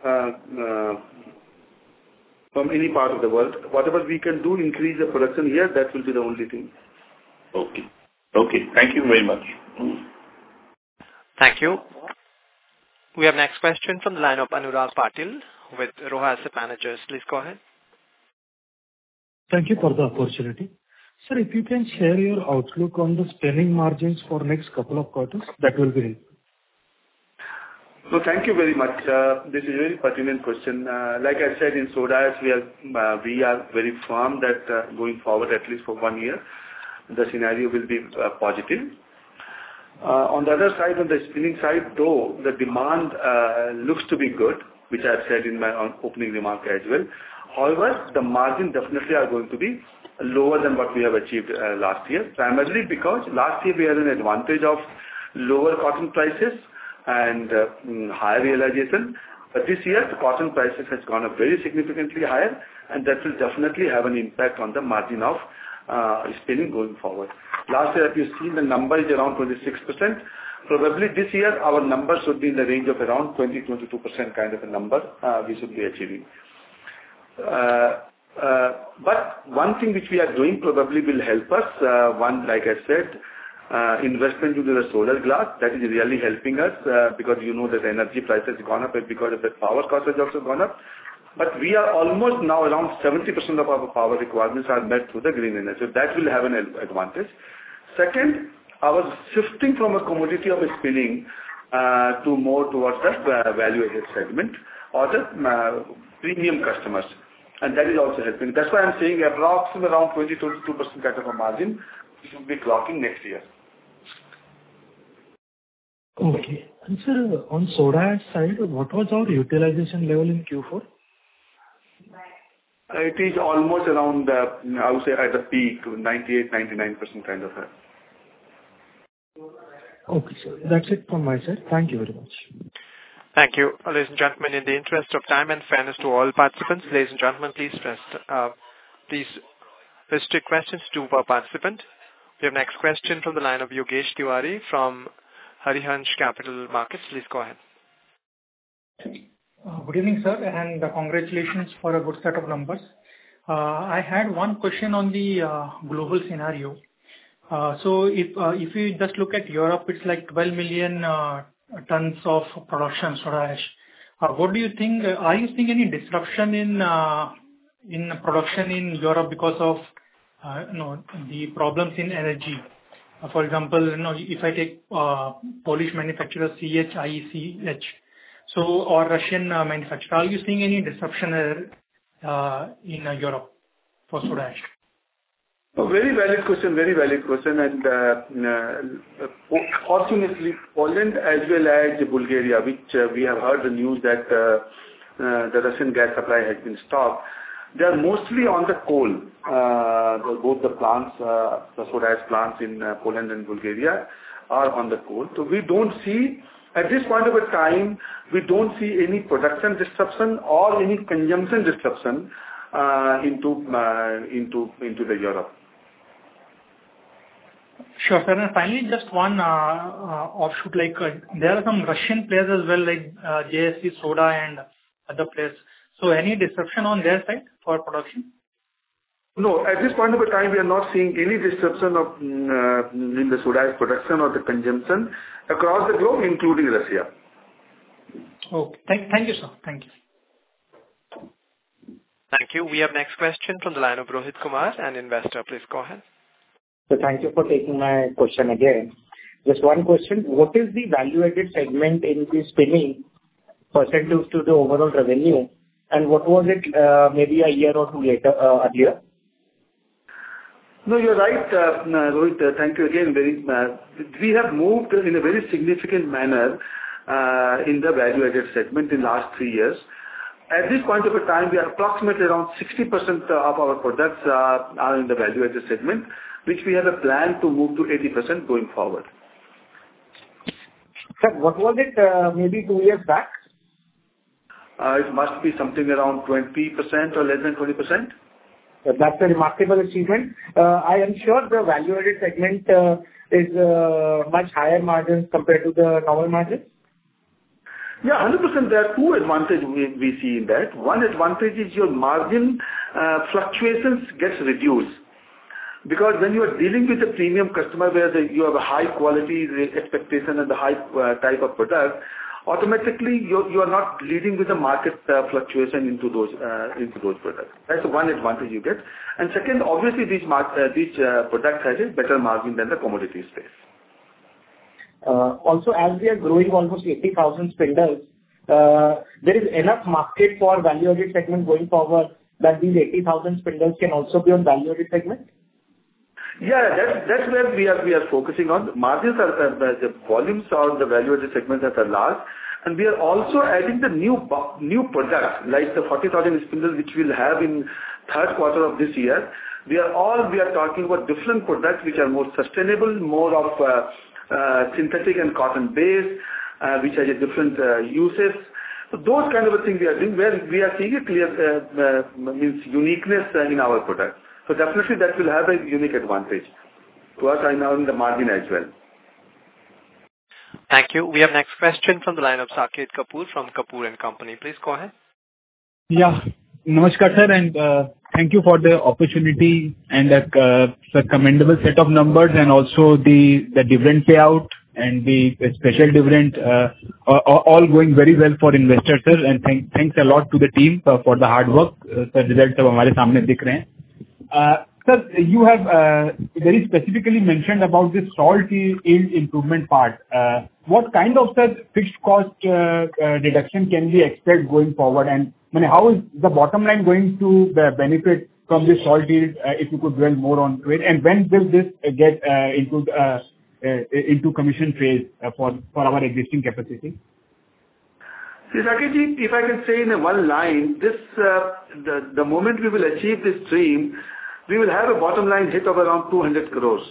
from any part of the world. Whatever we can do, increase the production here, that will be the only thing. Okay. Okay. Thank you very much. Thank you. We have next question from the line of Anurag Patil with Roha Asset Managers. Please go ahead. Thank you for the opportunity. Sir, if you can share your outlook on the spinning margins for next couple of quarters, that will be helpful. So thank you very much. This is a very pertinent question. Like I said, in soda ash, we are very firm that going forward, at least for 1 year, the scenario will be positive. On the other side, on the spinning side, though, the demand looks to be good, which I said in my opening remark as well. However, the margin definitely are going to be lower than what we have achieved last year, primarily because last year we had an advantage of lower cotton prices and higher realization. But this year, the cotton prices has gone up very significantly higher, and that will definitely have an impact on the margin of spinning going forward. Last year, if you see, the number is around 26%. Probably this year, our number should be in the range of around 20-22% kind of a number we should be achieving. But one thing which we are doing probably will help us. One, like I said, investment into the solar glass, that is really helping us because you know that energy prices have gone up and because of the power cost has also gone up. But we are almost now around 70% of our power requirements are met through the green energy. So that will have an advantage. Second, our shifting from a commodity of spinning to more towards the value-added segment or the premium customers. And that is also helping. That's why I'm saying approximately around 20-22% kind of a margin we should be clocking next year. Okay. And sir, on soda ash side, what was our utilization level in Q4? It is almost around, I would say at the peak, 98-99% kind of. Okay, sir. That's it from my side. Thank you very much. Thank you. Ladies and gentlemen, in the interest of time and fairness to all participants, ladies and gentlemen, please restrict questions to per participant. We have next question from the line of Yogesh Tiwari from Harihansh Capital Markets. Please go ahead. Good evening, sir, and congratulations for a good set of numbers. I had one question on the global scenario. So if you just look at Europe, it's like 12 million tons of production soda ash. What do you think? Are you seeing any disruption in production in Europe because of the problems in energy? For example, if I take Polish manufacturer CH, or Russian manufacturer, are you seeing any disruption in Europe for soda ash? Very valid question, and fortunately, Poland as well as Bulgaria, which we have heard the news that the Russian gas supply has been stopped. they are mostly on the coal. Both the plants, the soda ash plants in Poland and Bulgaria are on the coal. So we don't see, at this point of time, we don't see any production disruption or any consumption disruption into the Europe. Sure, sir. And finally, just one offshoot, like there are some Russian players as well, like JSC Soda and other players. So any disruption on their side for production? No, at this point of time, we are not seeing any disruption of in the soda ash production or the consumption across the globe, including Russia. Okay. Thank you, sir. Thank you. Thank you. We have next question from the line of Rohit Kumar, an investor. Please go ahead. So thank you for taking my question again. Just one question. What is the value-added segment in the spinning percentage to the overall revenue? And what was it maybe a year or two later earlier? No, you're right, Rohit. Thank you again. We have moved in a very significant manner in the value-added segment in last 3 years. At this point of time, we are approximately around 60% of our products are in the value-added segment, which we have a plan to move to 80% going forward. Sir, what was it maybe 2 years back? It must be something around 20% or less than 20%. That's a remarkable achievement. I am sure the value-added segment is much higher margins compared to the normal margins. Yeah, 100%. There are two advantages we see in that. One advantage is your margin fluctuations gets reduced. Because when you are dealing with a premium customer where you have a high quality expectation and the high type of product, automatically you are not leading with the market fluctuation into those products. That's one advantage you get. And second, obviously these products has a better margin than the commodity space. Also, as we are growing almost 80,000 spindles, there is enough market for value-added segment going forward that these 80,000 spindles can also be on value-added segment? Yeah, that's where we are focusing on. Margins are the volumes on the value-added segments that are large, and we are also adding the new products like the 40,000 spindles which we'll have in third quarter of this year. We are talking about different products which are more sustainable, more of synthetic and cotton base, which has a different uses. So those kind of a thing we are doing where we are seeing a clear uniqueness in our product. So definitely that will have a unique advantage to us and on the margin as well. Thank you. We have next question from the line of Saket Kapoor from Kapoor & Company. Please go ahead. Yeah. Namaskar, sir, and thank you for the opportunity and the commendable set of numbers and also the dividend payout and the special dividend all going very well for investors, sir. And thanks a lot to the team for the hard work. Sir, results अब हमारे सामने दिख रहे हैं. Sir, you have very specifically mentioned about this salt yield improvement part. What kind of fixed cost reduction can we expect going forward? And how is the bottom line going to benefit from this salt yield, if you could dwell more on it? And when will this get into commission phase for our existing capacity? See, Saket, if I can say in one line, this the moment we will achieve this dream, we will have a bottom line hit of around 200 crores.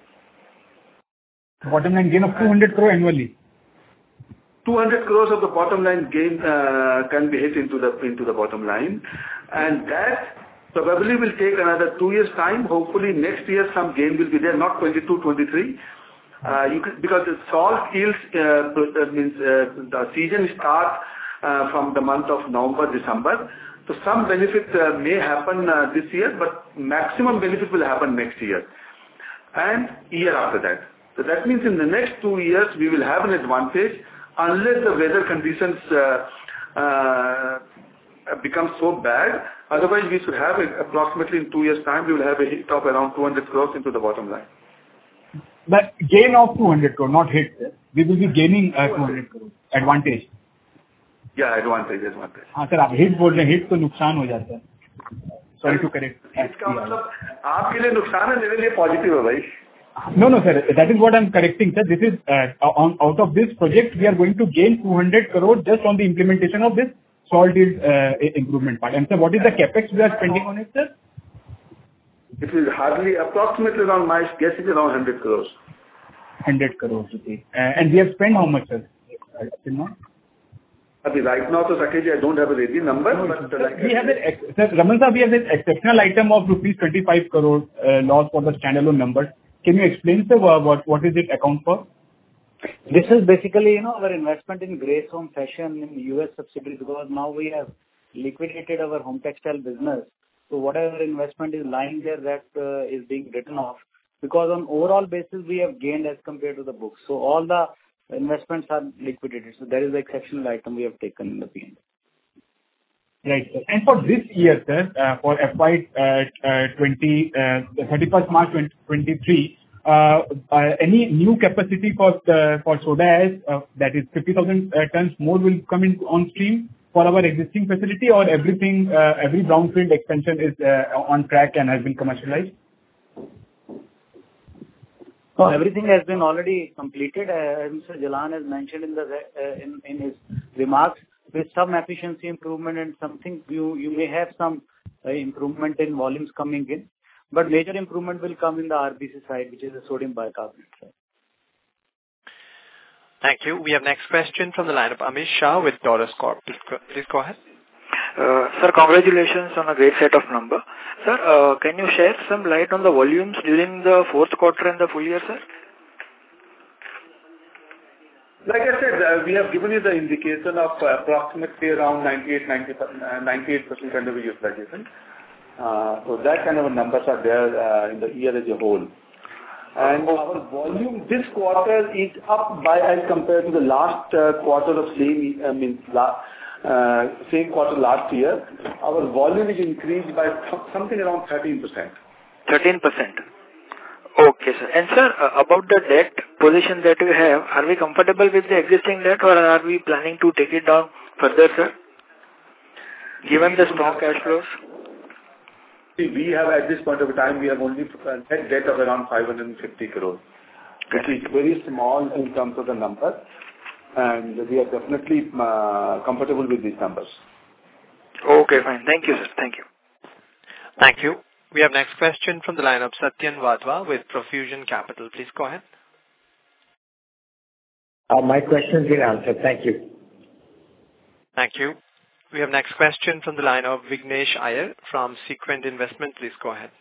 Bottom line gain of 200 crore annually. 200 crores of the bottom line gain can be hit into the bottom line, and that probably will take another 2 years time. Hopefully next year some gain will be there, not 22, 23. Because the salt yields means the season starts from the month of November, December. So some benefit may happen this year, but maximum benefit will happen next year and year after that. So that means in the next 2 years we will have an advantage unless the weather conditions become so bad. Otherwise we should have approximately in 2 years time we will have a hit of around 200 crores into the bottom line. But gain of 200 crore, not hit. We will be gaining 200 crore advantage. Yeah, advantage. हाँ sir, आप hit बोल रहे हैं, hit तो नुकसान हो जाता है. Sorry to correct. इसका मतलब आपके लिए नुकसान है, मेरे लिए पॉजिटिव है भाई. No, sir. That is what I'm correcting, sir. This is out of this project, we are going to gain 200 crore just on the implementation of this salt is improvement part. And sir, what is the CapEx we are spending on it, sir? It is hardly, approximately around, my guess is around 100 crores. 100 crores, okay. And we have spent how much, sir? Till now? Right now, so Sakesh, I don't have a ready number, but we have sir, Raman sir, we have an exceptional item of rupees 25 crore loss for the standalone numbers. Can you explain, sir, what is it account for? This is basically, our investment in Grace Home Fashion in US subsidiary, because now we have liquidated our home textile business. So whatever investment is lying there, that is being written off. Because on overall basis, we have gained as compared to the books. So all the investments are liquidated. So that is the exceptional item we have taken in the P&L. Right, sir. And for this year, sir, for FY 31st March 2023, any new capacity for soda ash, that is 50,000 tons more will come in on stream for our existing facility, or everything, every brownfield expansion is on track and has been commercialized? So everything has been already completed, as Mr. Jalan has mentioned in his remarks. With some efficiency improvement and something, you may have some improvement in volumes coming in, but major improvement will come in the RBC side, which is the sodium bicarbonate side. Thank you. We have next question from the line of Amish Shah with Taurus Corp. Please go ahead. Sir, congratulations on a great set of numbers. Sir, can you share some light on the volumes during the fourth quarter and the full year, sir? Like I said, we have given you the indication of approximately around 98% kind of utilization. So that kind of numbers are there in the year as a whole. And our volume this quarter is up by, as compared to the last quarter of same quarter last year. Our volume is increased by something around 13%. 13%. Okay, sir. And sir, about the debt position that we have, are we comfortable with the existing debt, or are we planning to take it down further, sir? Given the strong cash flows. We have, at this point of time, we have only net debt of around 550 crores, which is very small in terms of the number, and we are definitely comfortable with these numbers. Okay, fine. Thank you, sir. Thank you. Thank you. We have next question from the line of Satyan Wadhwa with Profusion Capital. Please go ahead. My question has been answered. Thank you. Thank you. We have next question from the line of Vignesh Iyer from Sequent Investment. Please go ahead.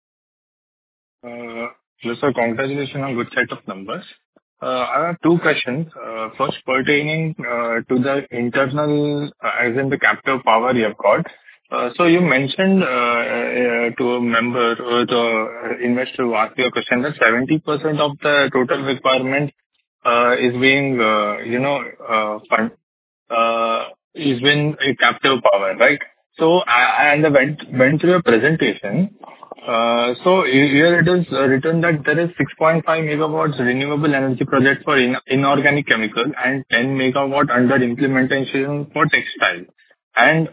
Hello, sir. Congratulations on good set of numbers. I have two questions. First, pertaining to the internal, as in the captive power you have got. So you mentioned to a member or the investor who asked you a question that 70% of the total requirement is being, is being a captive power, right? So I went through your presentation. So here it is written that there is 6.5 megawatts renewable energy project for inorganic chemical and 10 megawatt under implementation for textile. And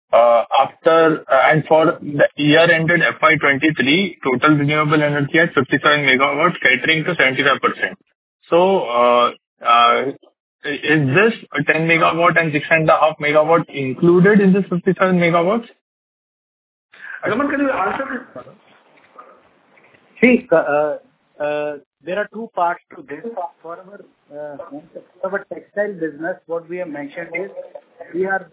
for the year ended FY23, total renewable energy at 57 megawatts, catering to 75%. So is this 10 megawatt and 6.5 megawatt included in this 57 megawatts? Raman, can you answer this? See, there are two parts to this. For our textile business, what we have mentioned is we are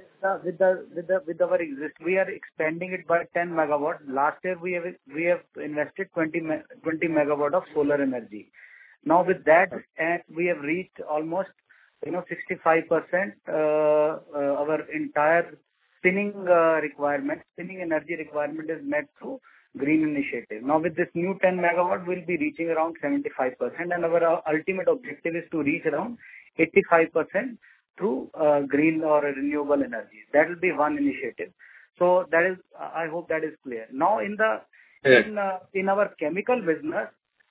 we are expanding it by 10 megawatt. Last year we have invested 20 megawatt of solar energy. Now with that, and we have reached almost 65%. Our entire spinning energy requirement is met through green initiative. Now with this new 10 megawatt, we'll be reaching around 75%, and our ultimate objective is to reach around 85% through green or renewable energy. That will be one initiative. So that is, I hope that is clear. Now in our chemical business,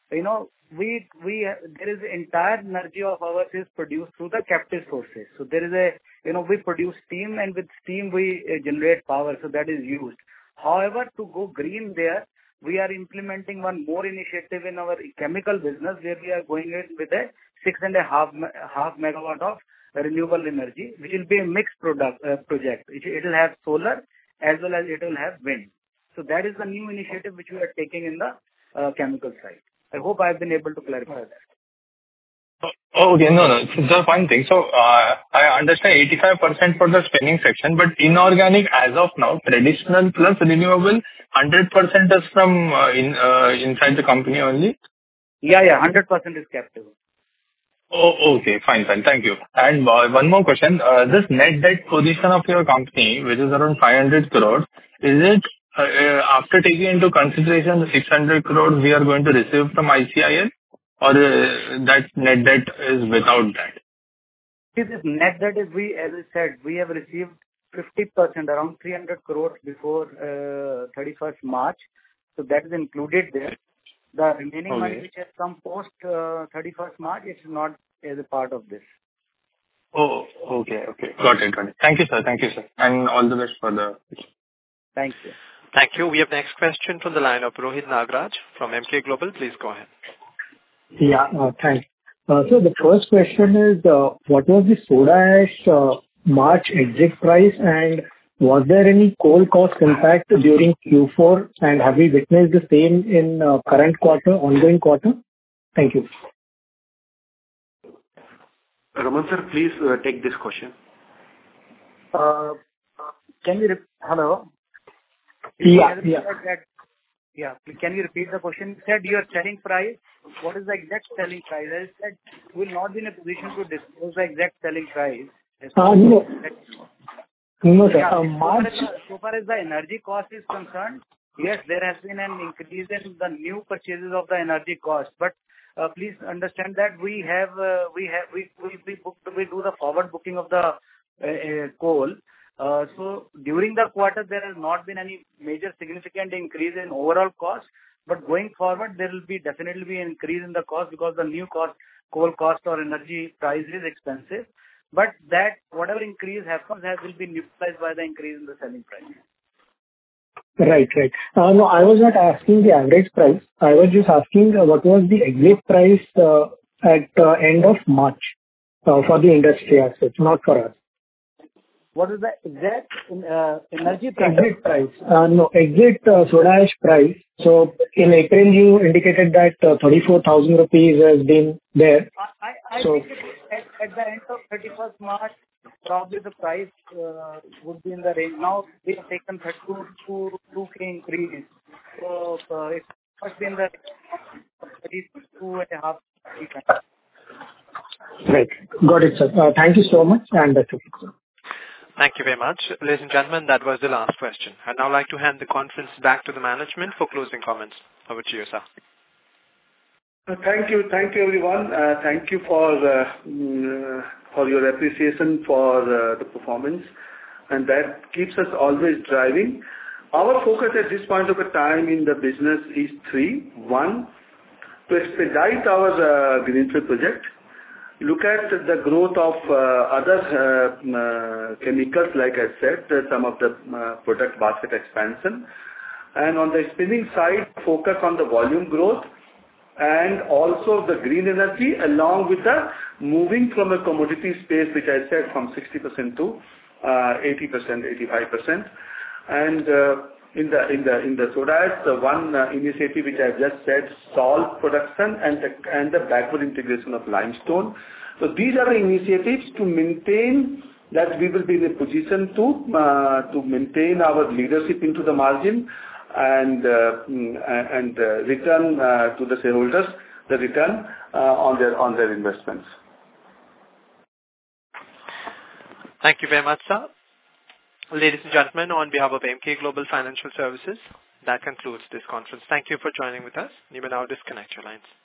there is entire energy of ours is produced through the captive sources. So there is we produce steam, and with steam we generate power. So that is used. However, to go green there, we are implementing one more initiative in our chemical business, where we are going in with a 6.5 megawatt of renewable energy, which will be a mixed project. It will have solar as well as it will have wind. So that is the new initiative which we are taking in the chemical side. I hope I have been able to clarify that. Okay. No. So just one thing. So, I understand 85% for the spinning section, but inorganic as of now, traditional plus renewable, 100% is from inside the company only? Yeah, 100% is captive. Oh, okay. Fine. Thank you. And one more question. This net debt position of your company, which is around 500 crores, is it after taking into consideration the 600 crores we are going to receive from ICIL? Or that net debt is without that? See, this net debt is, as I said, we have received 50%, around 300 crores before 31st March. So that is included there. The remaining money which has come post 31st March, it is not as a part of this. Oh, okay. Got it. Thank you, sir. And all the best for the... Thank you. Thank you. We have next question from the line of Rohit Nagraj from Emkay Global. Please go ahead. Yeah, thanks. So the first question is, what was the soda ash March exit price, and was there any coal cost impact during Q4, and have we witnessed the same in current quarter, ongoing quarter? Thank you. Raman sir, please take this question. Can you hello? Yeah. Can you repeat the question? You said your selling price. What is the exact selling price? I said we will not be in a position to disclose the exact selling price. No, sir. So far as the energy cost is concerned, yes, there has been an increase in the new purchases of the energy cost. But please understand that we do the forward booking of the coal. So during the quarter, there has not been any major significant increase in overall cost. But going forward, there will definitely be an increase in the cost because the new coal cost or energy price is expensive. But that whatever increase happens will be neutralized by the increase in the selling price. Right. No, I was not asking the average price. I was just asking what was the exit price at end of March for the industry as such, not for us. What is the exact energy price? Exit price. No, exit soda ash price. So in April, you indicated that 34,000 rupees has been there. I think at the end of 31st March, probably the price would be in the range. Now we have taken 2K increase. So it must be in the 32.5. Right. Got it, sir. Thank you so much, and that's it. Thank you very much. Ladies and gentlemen, that was the last question. I'd now like to hand the conference back to the management for closing comments. Over to you, sir. Thank you, everyone. Thank you for your appreciation for the performance, and that keeps us always driving. Our focus at this point of time in the business is three. One, to expedite our greenfield project. Look at the growth of other chemicals, like I said, some of the product basket expansion. And on the spinning side, focus on the volume growth and also the green energy, along with the moving from a commodity space, which I said from 60% to 80%, 85%. And in the soda ash, the one initiative which I just said, salt production and the backward integration of limestone. So these are the initiatives to maintain that we will be in a position to maintain our leadership into the margin and return to the shareholders the return on their investments. Thank you very much, sir. Ladies and gentlemen, on behalf of Emkay Global Financial Services, that concludes this conference. Thank you for joining with us. You may now disconnect your lines.